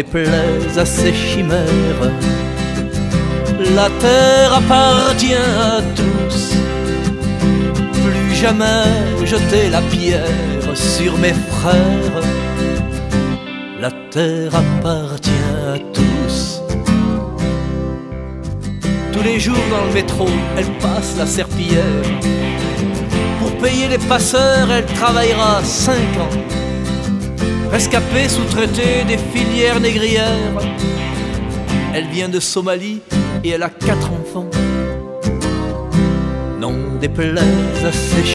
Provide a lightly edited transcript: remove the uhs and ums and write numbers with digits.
déplaise à ces chimères. La terre appartient à tous. Plus jamais jeter la pierre sur mes frères. La terre appartient à tous. Tous les jours dans le métro, elle passe la serpillière. Pour payer les passeurs, elle travaillera 5 ans. Rescapée, sous-traitée des filières négrières. Elle vient de Somalie et elle a 4 enfants. Non déplaise à ces